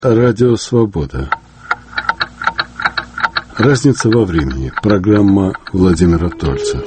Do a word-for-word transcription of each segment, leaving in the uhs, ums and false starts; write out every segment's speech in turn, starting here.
Радио Свобода. Разница во времени. Программа Владимира Тольца.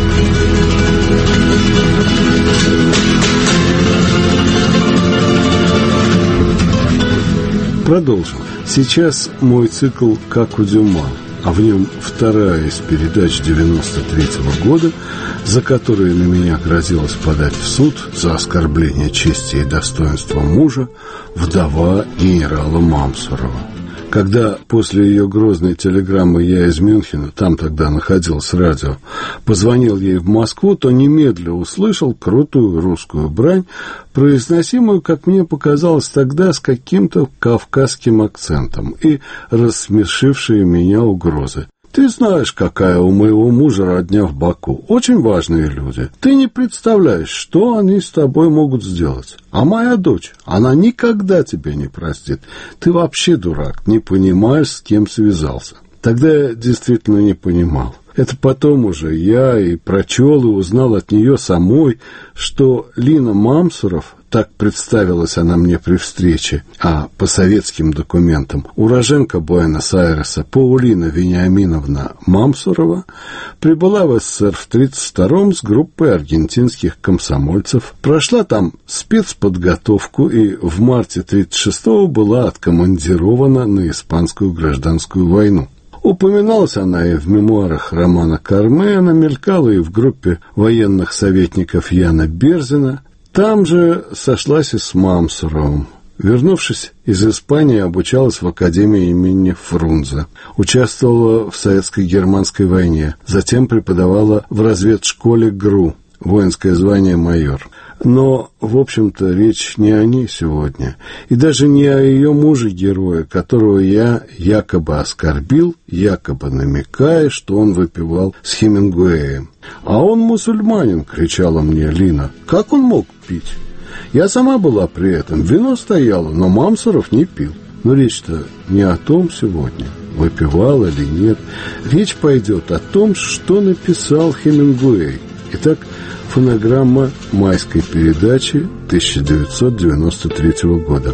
Продолжим. Сейчас мой цикл «Как у Дюма», а в нем вторая из передач девяносто третьего года, за которые на меня грозилось подать в суд за оскорбление чести и достоинства мужа вдова генерала Мамсурова. Когда после ее грозной телеграммы я из Мюнхена, там тогда находилось радио, позвонил ей в Москву, то немедленно услышал крутую русскую брань, произносимую, как мне показалось тогда, с каким-то кавказским акцентом и рассмешившие меня угрозы. «Ты знаешь, какая у моего мужа родня в Баку. Очень важные люди. Ты не представляешь, что они с тобой могут сделать. А моя дочь, она никогда тебя не простит. Ты вообще дурак, не понимаешь, с кем связался». Тогда я действительно не понимал. Это потом уже я и прочел, и узнал от нее самой, что Лина Мамсуров, так представилась она мне при встрече, а по советским документам уроженка Буэнос-Айреса Паулина Вениаминовна Мамсурова, прибыла в СССР в тридцать втором с группой аргентинских комсомольцев, прошла там спецподготовку и в марте тридцать шестого была откомандирована на испанскую гражданскую войну. Упоминалась она и в мемуарах Романа Кармена, мелькала и в группе военных советников Яна Берзина. Там же сошлась и с Мамсуровым. Вернувшись из Испании, обучалась в академии имени Фрунзе. Участвовала в советско-германской войне. Затем преподавала в разведшколе ГРУ, воинское звание майор. Но, в общем-то, речь не о ней сегодня. И даже не о ее муже-герое, которого я якобы оскорбил, якобы намекая, что он выпивал с Хемингуэем. «А он мусульманин», — кричала мне Лина. «Как он мог пить?» Я сама была при этом. Вино стояло, но Мамсуров не пил. Но речь-то не о том сегодня, выпивал или нет. Речь пойдет о том, что написал Хемингуэй. Итак, фонограмма майской передачи тысяча девятьсот девяносто третьего года.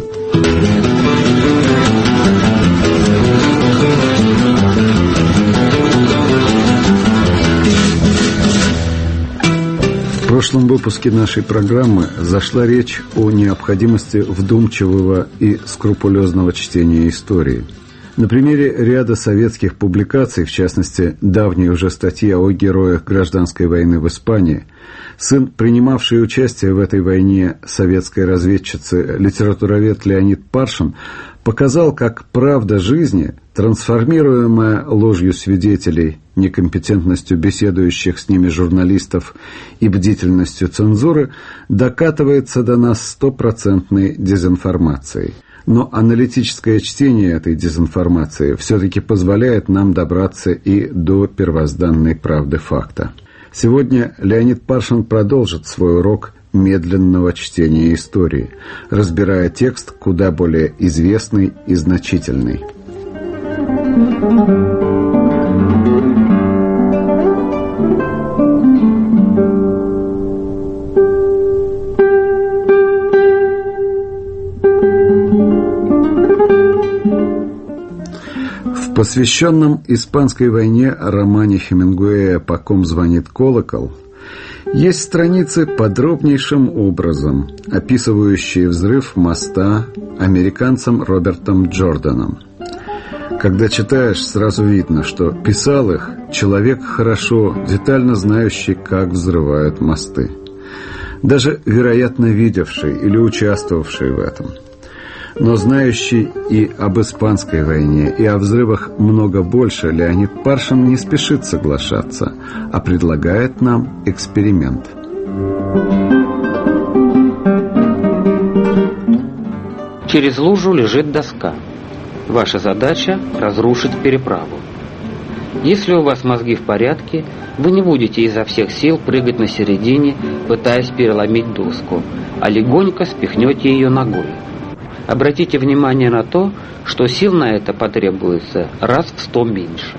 В прошлом выпуске нашей программы зашла речь о необходимости вдумчивого и скрупулезного чтения истории. На примере ряда советских публикаций, в частности, давней уже статьи о героях гражданской войны в Испании, сын, принимавший участие в этой войне советской разведчицы, литературовед Леонид Паршин, показал, как правда жизни, трансформируемая ложью свидетелей, некомпетентностью беседующих с ними журналистов и бдительностью цензуры, докатывается до нас стопроцентной дезинформацией. Но аналитическое чтение этой дезинформации все-таки позволяет нам добраться и до первозданной правды факта. Сегодня Леонид Паршин продолжит свой урок медленного чтения истории, разбирая текст куда более известный и значительный. В посвященном Испанской войне романе Хемингуэя «По ком звонит колокол» есть страницы подробнейшим образом, описывающие взрыв моста американцем Робертом Джорданом. Когда читаешь, сразу видно, что писал их человек, хорошо, детально знающий, как взрывают мосты. Даже, вероятно, видевший или участвовавший в этом. Но знающий и об Испанской войне, и о взрывах много больше, Леонид Паршин не спешит соглашаться, а предлагает нам эксперимент. Через лужу лежит доска. Ваша задача – разрушить переправу. Если у вас мозги в порядке, вы не будете изо всех сил прыгать на середине, пытаясь переломить доску, а легонько спихнете ее ногой. Обратите внимание на то, что сил на это потребуется раз в сто меньше.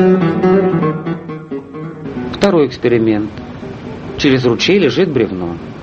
Второй эксперимент. Через ручей лежит бревно.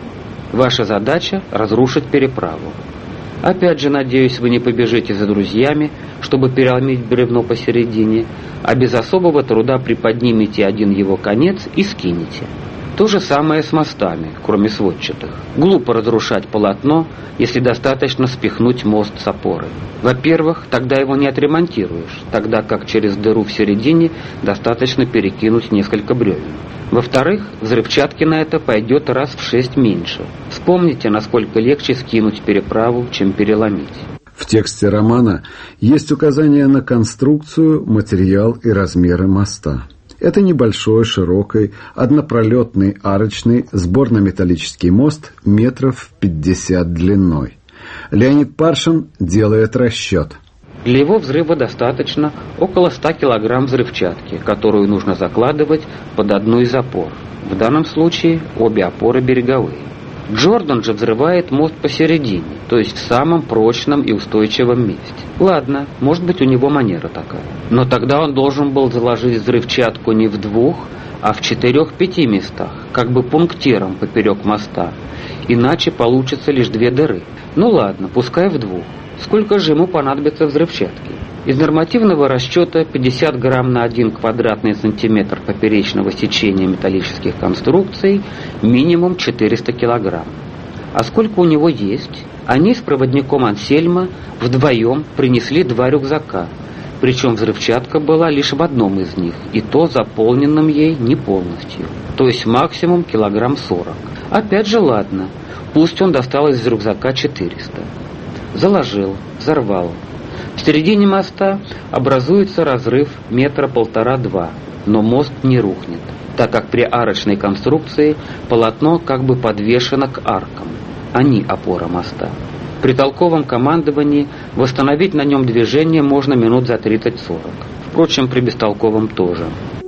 Ваша задача – разрушить переправу. Опять же, надеюсь, вы не побежите за друзьями, чтобы переломить бревно посередине, а без особого труда приподнимете один его конец и скинете. То же самое с мостами, кроме сводчатых. Глупо разрушать полотно, если достаточно спихнуть мост с опоры. Во-первых, тогда его не отремонтируешь, тогда как через дыру в середине достаточно перекинуть несколько бревен. Во-вторых, взрывчатки на это пойдет раз в шесть меньше. Вспомните, насколько легче скинуть переправу, чем переломить. В тексте романа есть указания на конструкцию, материал и размеры моста. Это небольшой, широкий, однопролетный, арочный, сборно-металлический мост метров пятьдесят длиной. Леонид Паршин делает расчет. Для его взрыва достаточно около ста килограмм взрывчатки, которую нужно закладывать под одну из опор. В данном случае обе опоры береговые. Джордан же взрывает мост посередине, то есть в самом прочном и устойчивом месте. Ладно, может быть, у него манера такая. Но тогда он должен был заложить взрывчатку не в двух, а в четырех-пяти местах, как бы пунктиром поперек моста. Иначе получится лишь две дыры. Ну ладно, пускай в двух. Сколько же ему понадобится взрывчатки? Из нормативного расчета пятьдесят грамм на один квадратный сантиметр поперечного сечения металлических конструкций, минимум четыреста килограмм. А сколько у него есть? Они с проводником Ансельма вдвоем принесли два рюкзака, причем взрывчатка была лишь в одном из них, и то заполненном ей не полностью, то есть максимум килограмм сорок. Опять же ладно, пусть он достал из рюкзака четыреста. Заложил, взорвал. В середине моста образуется разрыв метра полтора-два, но мост не рухнет, так как при арочной конструкции полотно как бы подвешено к аркам, а не опора моста. При толковом командовании восстановить на нем движение можно минут за тридцать-сорок. Впрочем, при бестолковом тоже.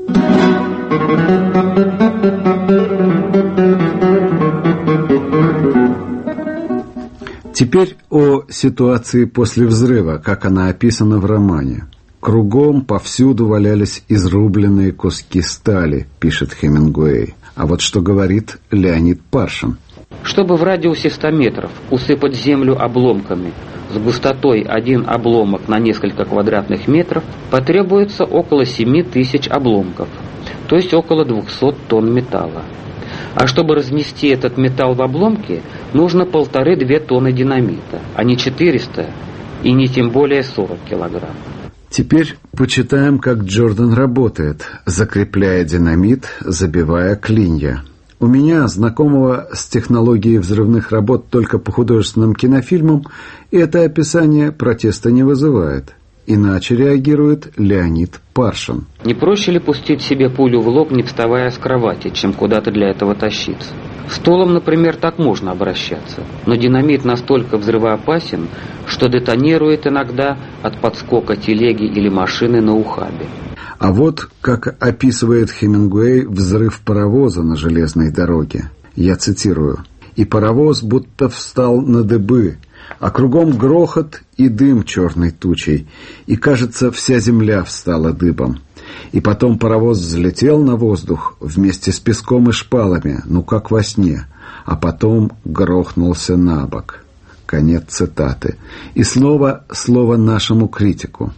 Теперь о ситуации после взрыва, как она описана в романе. «Кругом, повсюду валялись изрубленные куски стали», пишет Хемингуэй. А вот что говорит Леонид Паршин. Чтобы в радиусе ста метров усыпать землю обломками с густотой один обломок на несколько квадратных метров, потребуется около семи тысяч обломков, то есть около двухсот тонн металла. А чтобы разнести этот металл в обломки, нужно полторы-две тонны динамита, а не четыреста и не тем более сорок килограмм. Теперь почитаем, как Джордан работает, закрепляя динамит, забивая клинья. У меня, знакомого с технологией взрывных работ только по художественным кинофильмам, это описание протеста не вызывает. Иначе реагирует Леонид Паршин. Не проще ли пустить себе пулю в лоб, не вставая с кровати, чем куда-то для этого тащиться? Столом, например, так можно обращаться, но динамит настолько взрывоопасен, что детонирует иногда от подскока телеги или машины на ухабе. А вот как описывает Хемингуэй взрыв паровоза на железной дороге. Я цитирую. «И паровоз будто встал на дыбы, а кругом грохот и дым черной тучей, и, кажется, вся земля встала дыбом. И потом паровоз взлетел на воздух вместе с песком и шпалами, ну как во сне, а потом грохнулся на бок». Конец цитаты. И снова слово нашему критику.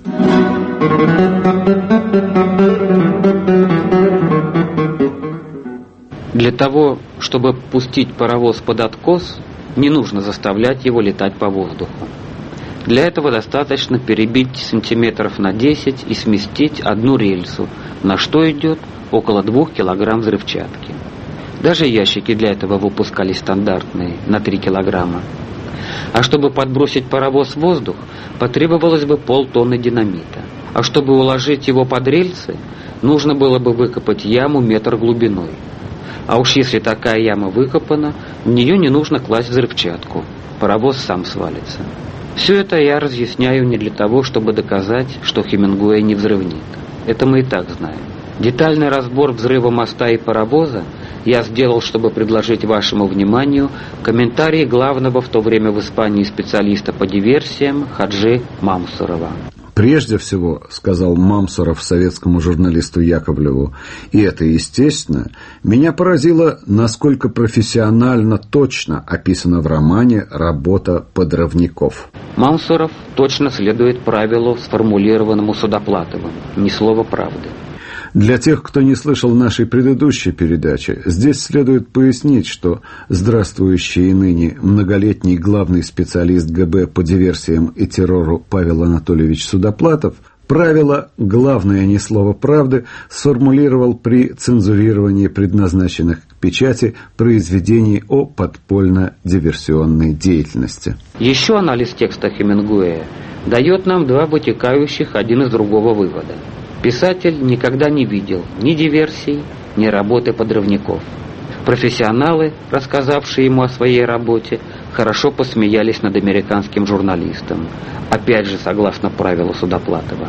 Для того, чтобы пустить паровоз под откос, не нужно заставлять его летать по воздуху. Для этого достаточно перебить сантиметров на десять и сместить одну рельсу, на что идет около двух килограмм взрывчатки. Даже ящики для этого выпускались стандартные, на три килограмма. А чтобы подбросить паровоз в воздух, потребовалось бы полтонны динамита. А чтобы уложить его под рельсы, нужно было бы выкопать яму метр глубиной. А уж если такая яма выкопана, в нее не нужно класть взрывчатку. Паровоз сам свалится. Все это я разъясняю не для того, чтобы доказать, что Хемингуэй не взрывник. Это мы и так знаем. Детальный разбор взрыва моста и паровоза я сделал, чтобы предложить вашему вниманию комментарии главного в то время в Испании специалиста по диверсиям Хаджи Мамсурова. Прежде всего, сказал Мамсуров советскому журналисту Яковлеву, и это естественно, меня поразило, насколько профессионально точно описана в романе работа подрывников. Мамсуров точно следует правилу, сформулированному Судоплатовым. Ни слова правды. Для тех, кто не слышал нашей предыдущей передачи, здесь следует пояснить, что здравствующий и ныне многолетний главный специалист ГБ по диверсиям и террору Павел Анатольевич Судоплатов правило «главное не слово правды» сформулировал при цензурировании предназначенных к печати произведений о подпольно-диверсионной деятельности. Еще анализ текста Хемингуэя дает нам два вытекающих один из другого вывода. Писатель никогда не видел ни диверсий, ни работы подрывников. Профессионалы, рассказавшие ему о своей работе, хорошо посмеялись над американским журналистом, опять же согласно правилу Судоплатова.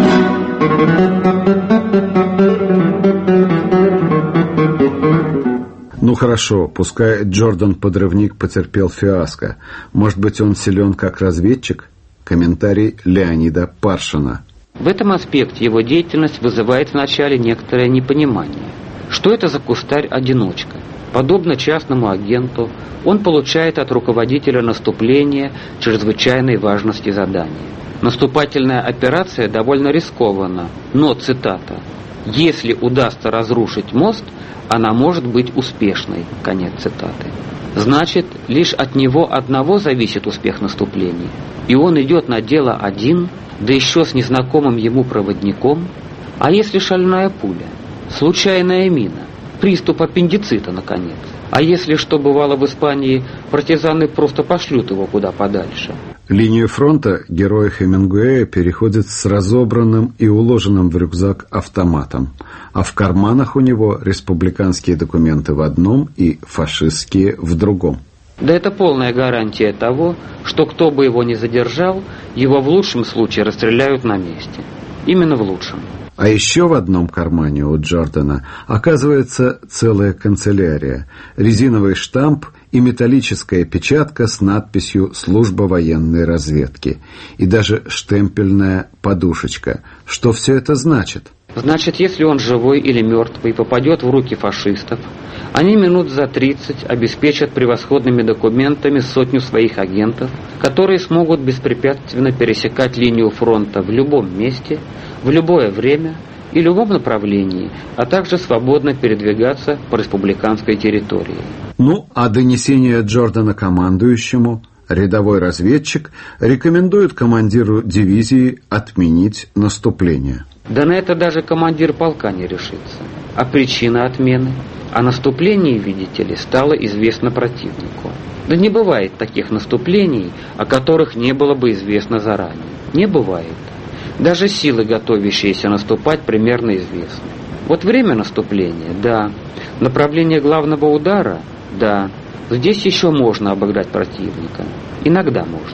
Ну хорошо, пускай Джордан-подрывник потерпел фиаско. Может быть, он силен как разведчик? Комментарий Леонида Паршина. В этом аспекте его деятельность вызывает вначале некоторое непонимание. Что это за кустарь-одиночка? Подобно частному агенту, он получает от руководителя наступления чрезвычайной важности задания. Наступательная операция довольно рискована, но, цитата, «если удастся разрушить мост, она может быть успешной», конец цитаты. Значит, лишь от него одного зависит успех наступления, и он идет на дело один, да еще с незнакомым ему проводником. А если шальная пуля, случайная мина, приступ аппендицита, наконец? А если, что бывало в Испании, партизаны просто пошлют его куда подальше? Линию фронта герой Хемингуэя переходит с разобранным и уложенным в рюкзак автоматом, а в карманах у него республиканские документы в одном и фашистские в другом. Да это полная гарантия того, что кто бы его ни задержал, его в лучшем случае расстреляют на месте. Именно в лучшем. А еще в одном кармане у Джордана оказывается целая канцелярия, резиновый штамп и металлическая печатка с надписью «Служба военной разведки» и даже штемпельная подушечка. Что все это значит? Значит, если он живой или мертвый попадет в руки фашистов, они минут за тридцать обеспечат превосходными документами сотню своих агентов, которые смогут беспрепятственно пересекать линию фронта в любом месте, в любое время и любом направлении, а также свободно передвигаться по республиканской территории. Ну, а донесение Джордана командующему, рядовой разведчик рекомендует командиру дивизии отменить наступление. Да на это даже командир полка не решится. А причина отмены? О наступлении, видите ли, стало известно противнику. Да не бывает таких наступлений, о которых не было бы известно заранее. Не бывает. Даже силы, готовящиеся наступать, примерно известны. Вот время наступления, да. Направление главного удара, да. Здесь еще можно обыграть противника. Иногда можно.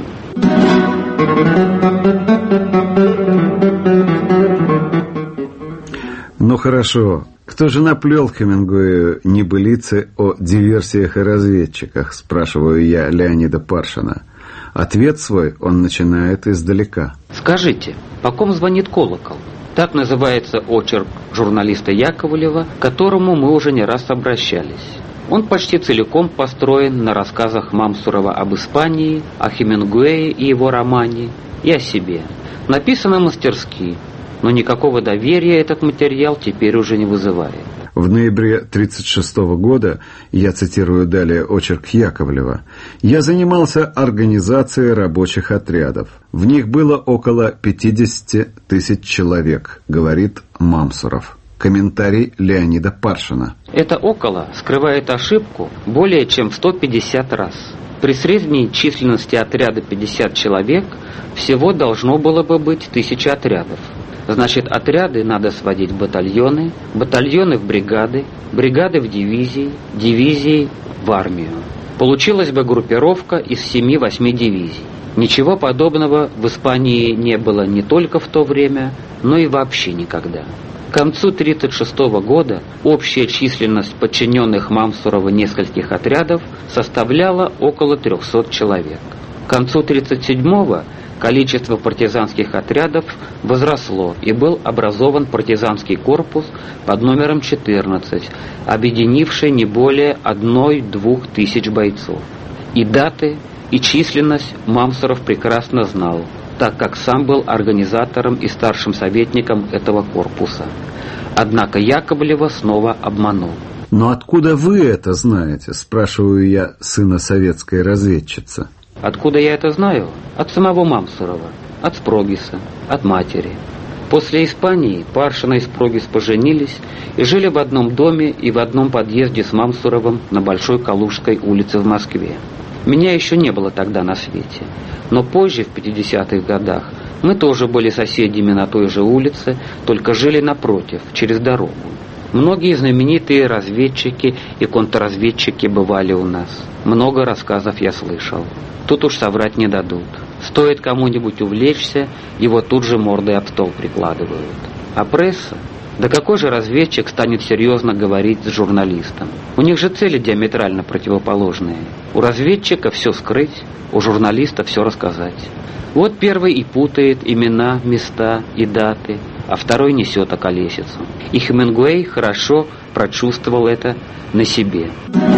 Ну хорошо, кто же наплел Хемингуэю небылицы о диверсиях и разведчиках, спрашиваю я Леонида Паршина. Ответ свой он начинает издалека. Скажите, по ком звонит колокол? Так называется очерк журналиста Яковлева, к которому мы уже не раз обращались. Он почти целиком построен на рассказах Мамсурова об Испании, о Хемингуэе и его романе, и о себе. Написано мастерски, но никакого доверия этот материал теперь уже не вызывает. В ноябре тысяча девятьсот тридцать шестого года, я цитирую далее очерк Яковлева, я занимался организацией рабочих отрядов. В них было около пятьдесят тысяч человек, говорит Мамсуров. Комментарий Леонида Паршина. Это «около» скрывает ошибку более чем в сто пятьдесят раз. При средней численности отряда пятьдесят человек всего должно было бы быть тысяча отрядов. Значит, отряды надо сводить в батальоны, батальоны в бригады, бригады в дивизии, дивизии в армию. Получилась бы группировка из семи-восьми дивизий. Ничего подобного в Испании не было не только в то время, но и вообще никогда. К концу тысяча девятьсот тридцать шестого года общая численность подчиненных Мамсурова нескольких отрядов составляла около трехсот человек. К концу тысяча девятьсот тридцать седьмого Количество партизанских отрядов возросло, и был образован партизанский корпус под номером четырнадцать, объединивший не более одной-двух тысяч бойцов. И даты, и численность Мамсуров прекрасно знал, так как сам был организатором и старшим советником этого корпуса. Однако Яковлева снова обманул. «Но откуда вы это знаете?» – спрашиваю я сына советской разведчицы. Откуда я это знаю? От самого Мамсурова, от Спрогиса, от матери. После Испании Паршина и Спрогис поженились и жили в одном доме и в одном подъезде с Мамсуровым на Большой Калужской улице в Москве. Меня еще не было тогда на свете, но позже, в пятидесятых годах, мы тоже были соседями на той же улице, только жили напротив, через дорогу. Многие знаменитые разведчики и контрразведчики бывали у нас. Много рассказов я слышал. Тут уж соврать не дадут. Стоит кому-нибудь увлечься, его тут же мордой об стол прикладывают. А пресса? Да какой же разведчик станет серьезно говорить с журналистом? У них же цели диаметрально противоположные. У разведчика все скрыть, у журналиста все рассказать. Вот первый и путает имена, места и даты, а второй несет околесицу. И Хемингуэй хорошо прочувствовал это на себе.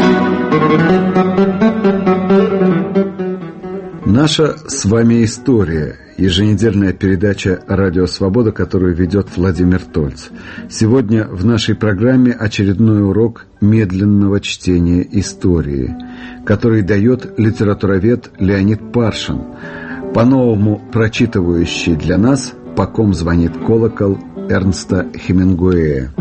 Наша с вами история. Еженедельная передача «Радио Свобода», которую ведет Владимир Тольц. Сегодня в нашей программе очередной урок медленного чтения истории, который дает литературовед Леонид Паршин, по-новому прочитывающий для нас «По ком звонит колокол» Эрнста Хемингуэя.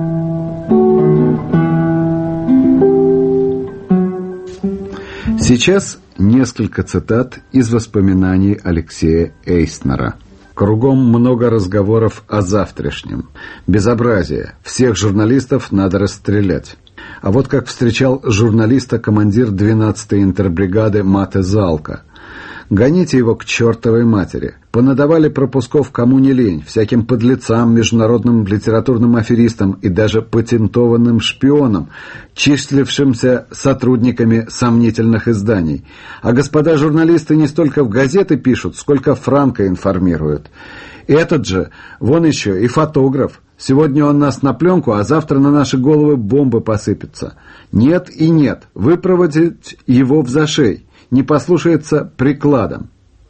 Сейчас несколько цитат из воспоминаний Алексея Эйснера. Кругом много разговоров о завтрашнем. Безобразие. Всех журналистов надо расстрелять. А вот как встречал журналиста командир двенадцатой интербригады Мате Залка. Гоните его к чертовой матери. Понадавали пропусков кому не лень, всяким подлецам, международным литературным аферистам и даже патентованным шпионам, числившимся сотрудниками сомнительных изданий. А господа журналисты не столько в газеты пишут, сколько Франко информируют. Этот же, вон еще и фотограф. Сегодня он нас на пленку, а завтра на наши головы бомбы посыпятся. Нет и нет, выпроводить его в зашей. Не послушается прикладом.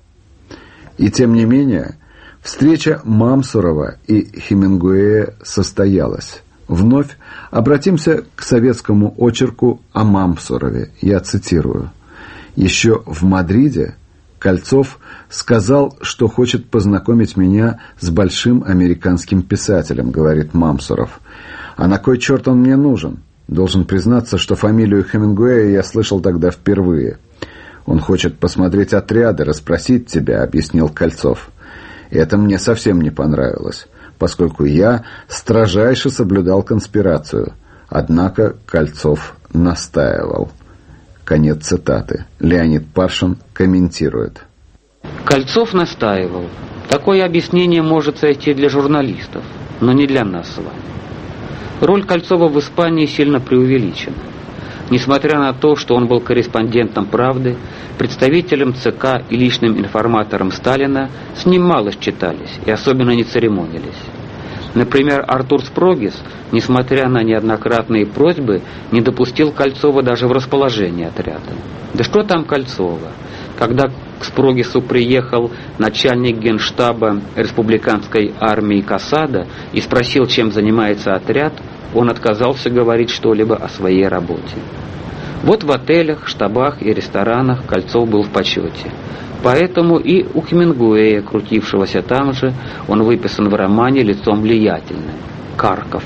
И тем не менее, встреча Мамсурова и Хемингуэя состоялась. Вновь обратимся к советскому очерку о Мамсурове. Я цитирую. «Еще в Мадриде Кольцов сказал, что хочет познакомить меня с большим американским писателем, говорит Мамсуров. А на кой черт он мне нужен? Должен признаться, что фамилию Хемингуэя я слышал тогда впервые. Он хочет посмотреть отряды, расспросить тебя, объяснил Кольцов. Это мне совсем не понравилось, поскольку я строжайше соблюдал конспирацию. Однако Кольцов настаивал». Конец цитаты. Леонид Паршин комментирует. Кольцов настаивал. Такое объяснение может сойти для журналистов, но не для нас с вами. Роль Кольцова в Испании сильно преувеличена. Несмотря на то, что он был корреспондентом «Правды», представителем ЦК и личным информатором Сталина, с ним мало считались и особенно не церемонились. Например, Артур Спрогис, несмотря на неоднократные просьбы, не допустил Кольцова даже в расположение отряда. Да что там Кольцова? Когда к Спрогису приехал начальник генштаба республиканской армии Касада и спросил, чем занимается отряд, он отказался говорить что-либо о своей работе. Вот в отелях, штабах и ресторанах Кольцов был в почете. Поэтому и у Хемингуэя, крутившегося там же, он выписан в романе лицом влиятельным – Карков.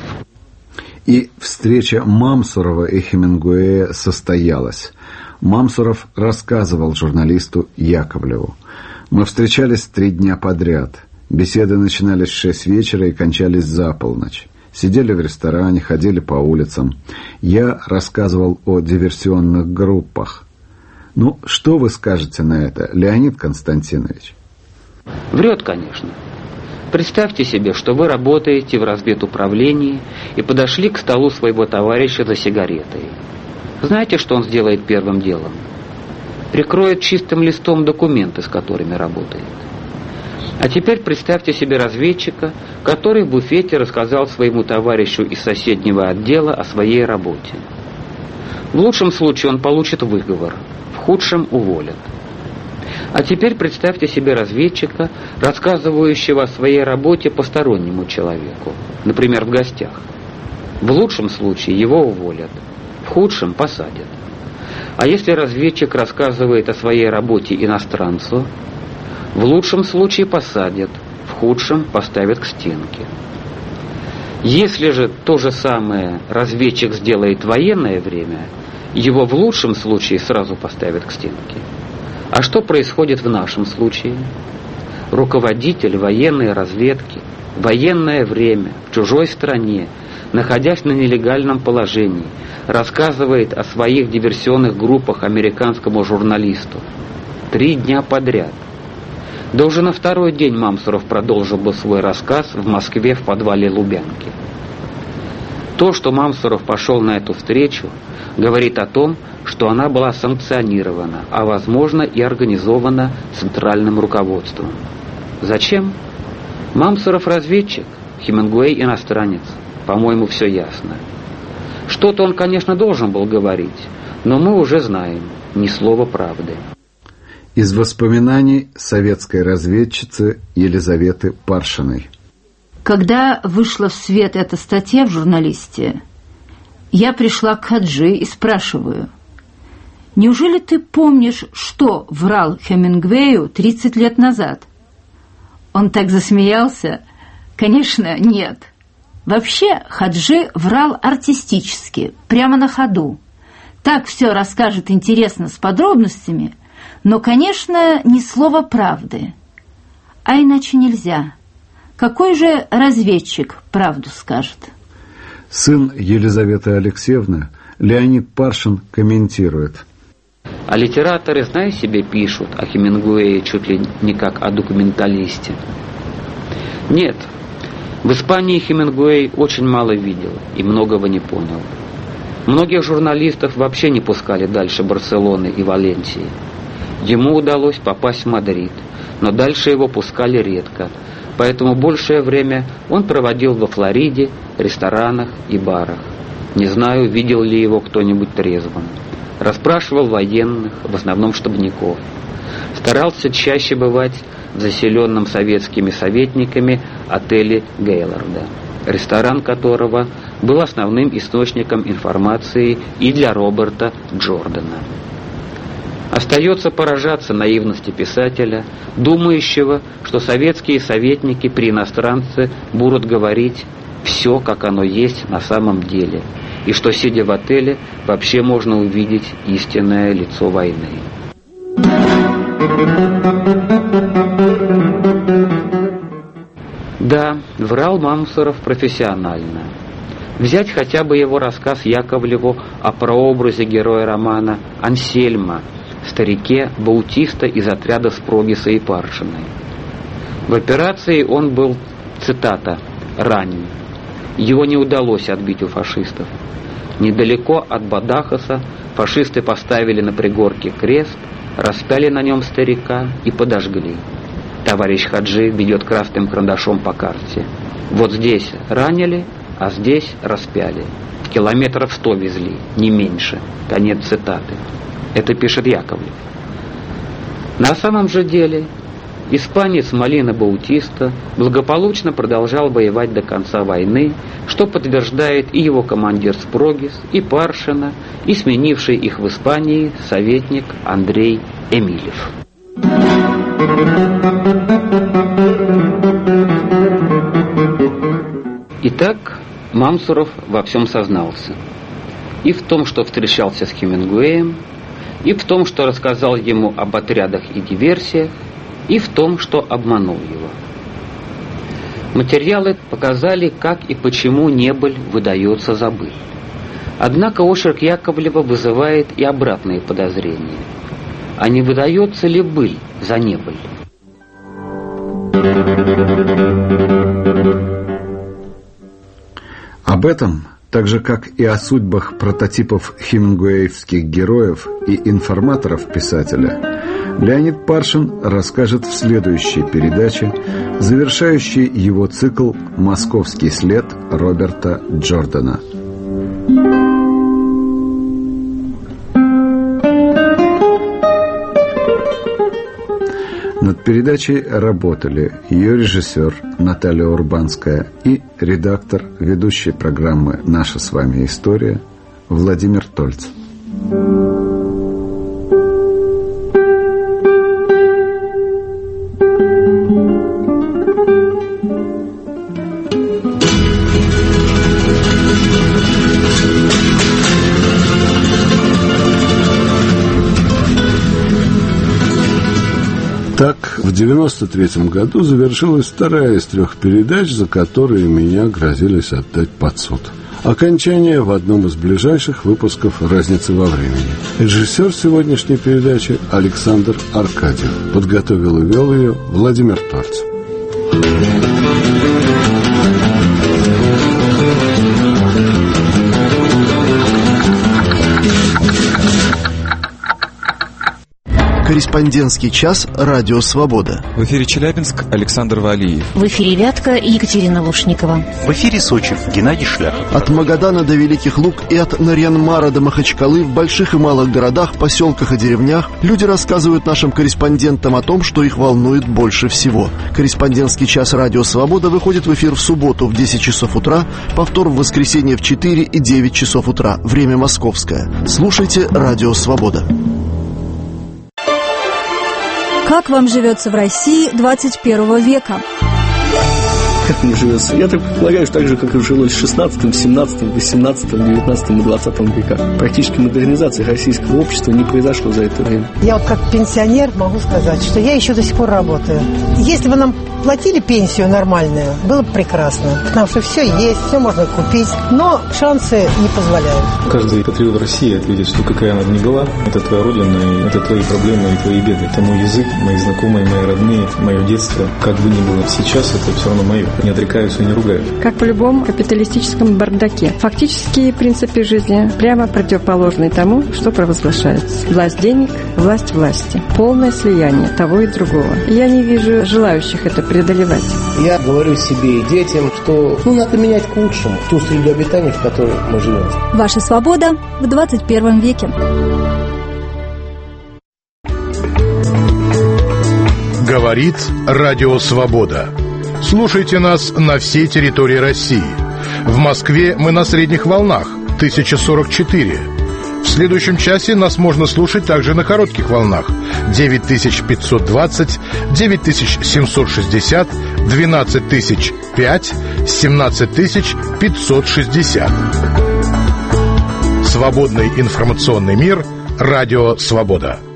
И встреча Мамсурова и Хемингуэя состоялась. Мамсуров рассказывал журналисту Яковлеву. «Мы встречались три дня подряд. Беседы начинались в шесть вечера и кончались за полночь. Сидели в ресторане, ходили по улицам. Я рассказывал о диверсионных группах. Ну, что вы скажете на это, Леонид Константинович?» Врет, конечно. Представьте себе, что вы работаете в разведуправлении и подошли к столу своего товарища за сигаретой. Знаете, что он сделает первым делом? Прикроет чистым листом документы, с которыми работает. А теперь представьте себе разведчика, который в буфете рассказал своему товарищу из соседнего отдела о своей работе. В лучшем случае он получит выговор, в худшем уволят. А теперь представьте себе разведчика, рассказывающего о своей работе постороннему человеку, например, в гостях. В лучшем случае его уволят, в худшем посадят. А если разведчик рассказывает о своей работе иностранцу, в лучшем случае посадят, в худшем поставят к стенке. Если же то же самое разведчик сделает в военное время, его в лучшем случае сразу поставят к стенке. А что происходит в нашем случае? Руководитель военной разведки в военное время в чужой стране, находясь на нелегальном положении, рассказывает о своих диверсионных группах американскому журналисту. Три дня подряд. Да уже на второй день Мамсуров продолжил бы свой рассказ в Москве в подвале Лубянки. То, что Мамсуров пошел на эту встречу, говорит о том, что она была санкционирована, а возможно и организована центральным руководством. Зачем? Мамсуров разведчик, Хемингуэй иностранец. По-моему, все ясно. Что-то он, конечно, должен был говорить, но мы уже знаем, ни слова правды. Из воспоминаний советской разведчицы Елизаветы Паршиной. Когда вышла в свет эта статья в журналисте, я пришла к Хаджи и спрашиваю: «Неужели ты помнишь, что врал Хемингуэю тридцать лет назад?» Он так засмеялся. Конечно, нет. Вообще Хаджи врал артистически, прямо на ходу. Так все расскажет интересно с подробностями, но, конечно, ни слова правды. А иначе нельзя. Какой же разведчик правду скажет? Сын Елизаветы Алексеевны, Леонид Паршин, комментирует. А литераторы, знай себе, пишут о Хемингуэе чуть ли не как о документалисте. Нет, в Испании Хемингуэй очень мало видел и многого не понял. Многих журналистов вообще не пускали дальше Барселоны и Валенсии. Ему удалось попасть в Мадрид, но дальше его пускали редко, поэтому большее время он проводил во Флориде, ресторанах и барах. Не знаю, видел ли его кто-нибудь трезвым. Расспрашивал военных, в основном штабников. Старался чаще бывать в заселенном советскими советниками отеле Гейлорда, ресторан которого был основным источником информации и для Роберта Джордана. Остается поражаться наивности писателя, думающего, что советские советники при иностранце будут говорить все, как оно есть на самом деле, и что, сидя в отеле, вообще можно увидеть истинное лицо войны. Да, врал Мамсуров профессионально. Взять хотя бы его рассказ Яковлеву о прообразе героя романа Ансельма, старике Баутиста из отряда Спрогиса и Паршиной. В операции он был, цитата, «ранен». Его не удалось отбить у фашистов. Недалеко от Бадахаса фашисты поставили на пригорке крест, распяли на нем старика и подожгли. Товарищ Хаджи ведет красным карандашом по карте. Вот здесь ранили, а здесь распяли. Километров сто везли, не меньше. Конец цитаты. Это пишет Яковлев. На самом же деле испанец Молина Баутиста благополучно продолжал воевать до конца войны, что подтверждает и его командир Спрогис, и Паршина, и сменивший их в Испании советник Андрей Эмилев. Итак, Мамсуров во всем сознался. И в том, что встречался с Хемингуэем, и в том, что рассказал ему об отрядах и диверсиях, и в том, что обманул его. Материалы показали, как и почему небыль выдается за быль. Однако очерк Яковлева вызывает и обратные подозрения. А не выдается ли быль за небыль? Об этом, так же как и о судьбах прототипов хемингуэевских героев и информаторов писателя, Леонид Паршин расскажет в следующей передаче, завершающей его цикл «Московский след» Роберта Джордана. Над передачей работали ее режиссер Наталья Урбанская и редактор, ведущий программы «Наша с вами история» Владимир Тольц. Так, в девяносто третьем году завершилась вторая из трех передач, за которые меня грозились отдать под суд. Окончание в одном из ближайших выпусков «Разницы во времени». Режиссер сегодняшней передачи Александр Аркадьев. Подготовил и вел ее Владимир Тольц. Корреспондентский час «Радио Свобода». В эфире Челябинск, Александр Валиев. В эфире Вятка, Екатерина Лушникова. В эфире Сочи, Геннадий Шляхов. От Магадана до Великих Луг и от Нарьян-Мара до Махачкалы в больших и малых городах, поселках и деревнях люди рассказывают нашим корреспондентам о том, что их волнует больше всего. Корреспондентский час «Радио Свобода» выходит в эфир в субботу в десять часов утра, повтор в воскресенье в четыре и девять часов утра. Время московское. Слушайте «Радио Свобода». Как вам живется в России двадцать первого века? Как мне живется? Я так предполагаю, что так же, как и жилось в шестнадцатом, семнадцатом, восемнадцатом, девятнадцатом и двадцатом веках. Практически модернизация российского общества не произошло за это время. Я вот как пенсионер могу сказать, что я еще до сих пор работаю. Если бы нам платили пенсию нормальную, было бы прекрасно. Потому что все есть, все можно купить, но шансы не позволяют. Каждый патриот России ответит, что какая она ни была, это твоя родина, и это твои проблемы и твои беды. Это мой язык, мои знакомые, мои родные, мое детство. Как бы ни было сейчас, это все равно мое. Не отрекаются и не ругают. Как в любом капиталистическом бардаке. Фактические принципы жизни прямо противоположны тому, что провозглашается. Власть денег, власть власти. Полное слияние того и другого. Я не вижу желающих это преодолевать. Я говорю себе и детям, что ну, надо менять к лучшему ту среду обитания, в которой мы живем. Ваша свобода в двадцать первом веке. Говорит Радио Свобода. Слушайте нас на всей территории России. В Москве мы на средних волнах тысяча сорок четыре. В следующем часе нас можно слушать также на коротких волнах девять тысяч пятьсот двадцать, девять тысяч семьсот шестьдесят, двенадцать тысяч пять, семнадцать тысяч пятьсот шестьдесят. Свободный информационный мир. Радио Свобода.